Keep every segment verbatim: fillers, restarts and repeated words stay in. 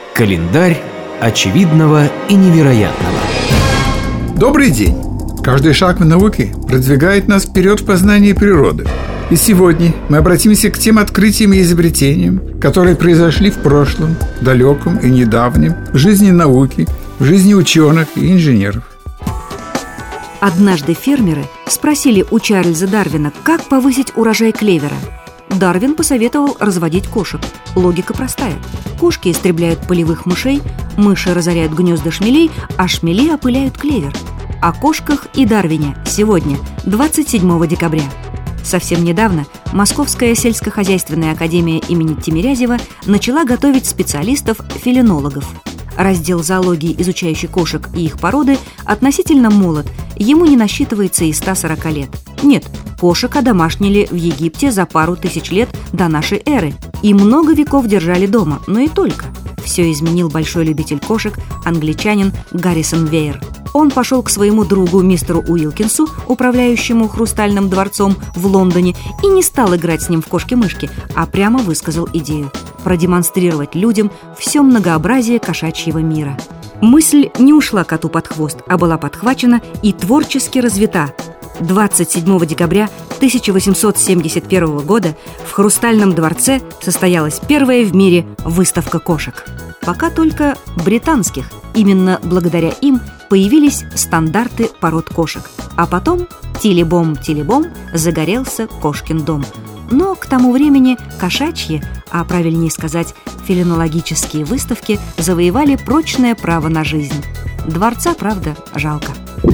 Календарь очевидного и невероятного. Добрый день! Каждый шаг в науке продвигает нас вперед в познании природы. И сегодня мы обратимся к тем открытиям и изобретениям, которые произошли в прошлом, далеком и недавнем, в жизни науки, в жизни ученых и инженеров. Однажды фермеры спросили у Чарльза Дарвина, как повысить урожай клевера. Дарвин посоветовал разводить кошек. Логика простая. Кошки истребляют полевых мышей, мыши разоряют гнезда шмелей, а шмели опыляют клевер. О кошках и Дарвине сегодня, двадцать седьмого декабря. Совсем недавно Московская сельскохозяйственная академия имени Тимирязева начала готовить специалистов-фелинологов. Раздел зоологии, изучающий кошек и их породы, относительно молод, ему не насчитывается и ста сорока лет. Нет, кошек одомашнили в Египте за пару тысяч лет до нашей эры и много веков держали дома, но и только. Все изменил большой любитель кошек, англичанин Гаррисон Веер. Он пошел к своему другу мистеру Уилкинсу, управляющему Хрустальным дворцом в Лондоне, и не стал играть с ним в кошки-мышки, а прямо высказал идею – продемонстрировать людям все многообразие кошачьего мира. Мысль не ушла коту под хвост, а была подхвачена и творчески развита. двадцать седьмого декабря тысяча восемьсот семьдесят первого года в Хрустальном дворце состоялась первая в мире выставка кошек. Пока только британских. Именно благодаря им появились стандарты пород кошек. А потом тили-бом-тили-бом загорелся кошкин дом. Но к тому времени кошачьи, а правильнее сказать, фелинологические выставки завоевали прочное право на жизнь. Дворца, правда, жалко.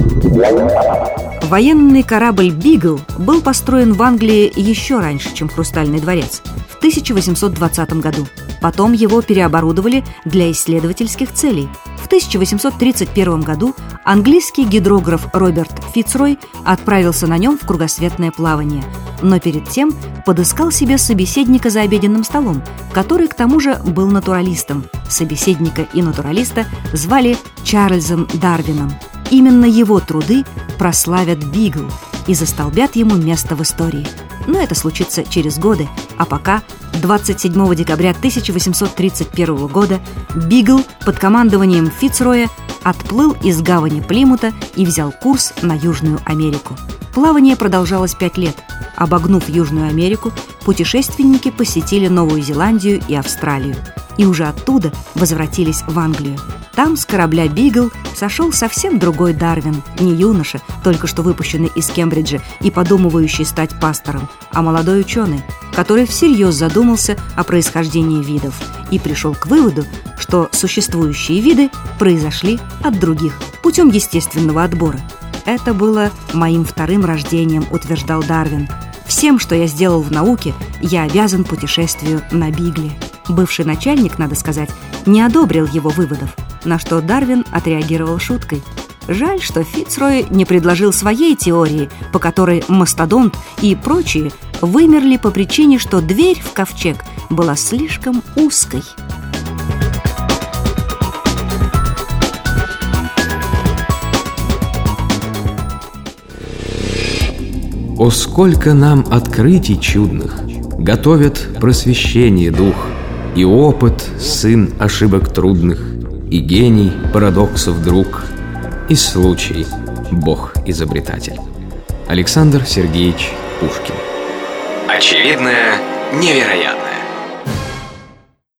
Военный корабль «Бигл» был построен в Англии еще раньше, чем Хрустальный дворец, в тысяча восемьсот двадцатом году. Потом его переоборудовали для исследовательских целей. В тысяча восемьсот тридцать первом году английский гидрограф Роберт Фицрой отправился на нем в кругосветное плавание, но перед тем подыскал себе собеседника за обеденным столом, который к тому же был натуралистом. Собеседника и натуралиста звали Чарльзом Дарвином. Именно его труды прославят «Бигл» и застолбят ему место в истории. Но это случится через годы, а пока двадцать седьмого декабря тысяча восемьсот тридцать первого года «Бигл» под командованием Фицроя отплыл из гавани Плимута и взял курс на Южную Америку. Плавание продолжалось пять лет. Обогнув Южную Америку, путешественники посетили Новую Зеландию и Австралию. И уже оттуда возвратились в Англию. Там с корабля «Бигл» сошел совсем другой Дарвин, не юноша, только что выпущенный из Кембриджа и подумывающий стать пастором, а молодой ученый, который всерьез задумался о происхождении видов и пришел к выводу, что существующие виды произошли от других путем естественного отбора. «Это было моим вторым рождением», — утверждал Дарвин. «Всем, что я сделал в науке, я обязан путешествию на Бигле». Бывший начальник, надо сказать, не одобрил его выводов, на что Дарвин отреагировал шуткой. Жаль, что Фицрой не предложил своей теории, по которой мастодонт и прочие вымерли по причине, что дверь в ковчег была слишком узкой. О, сколько нам открытий чудных готовят просвещение дух, и опыт сын ошибок трудных, и гений парадоксов друг, и случай Бог-изобретатель. Александр Сергеевич Пушкин. Очевидное невероятно.